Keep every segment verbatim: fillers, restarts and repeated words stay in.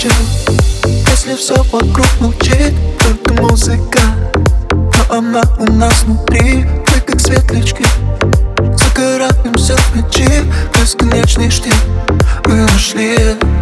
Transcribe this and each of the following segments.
все. Если все вокруг молчит, только музыка, но она у нас внутри. Мы как светлячки, загораемся в ночи, бесконечный штиль мы нашли.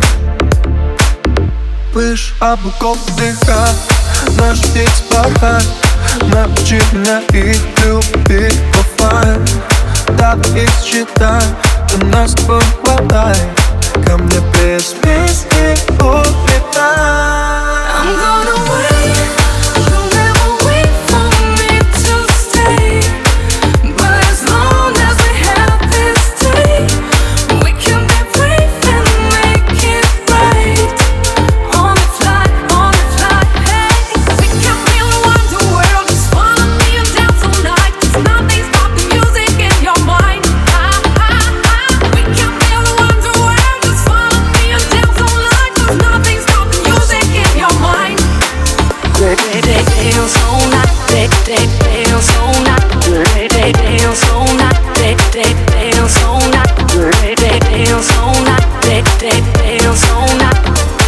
Пыш облаков вдыхай, наш птиц порхай. Научи меня их любить оффлайн. Давай их считай, до нас хватай. Ко мне без песни улетай. I'm gonna wait, you'll never wait for me to stay. But as long as we have this day, we can be brave and make it right. On the fly, on the fly, hey. We can feel the wonder world, just follow me and dance all night. There's nothing stopping music in your mind. Ah, ah, ah. We can feel the wonder world, just follow me and dance all night. There's nothing stopping music in your mind. Dance all night, dance all night, dance all night, dance all night, dance all night, dance all night.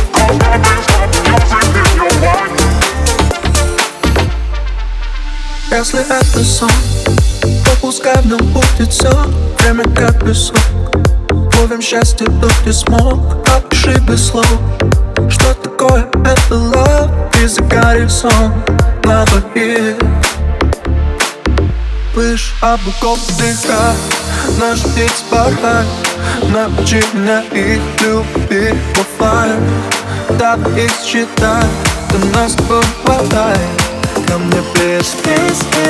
Если это сон, то пускай в нем будет все. Время как песок, ловим счастье, то ты смог. Опиши без слов, что такое это love. И загорит сон на двоих. Пыш облаков вдыхай, наш птиц порхай. Научи меня их любить оффлайн. Давай их считай, до нас хватай. Ко мне без песни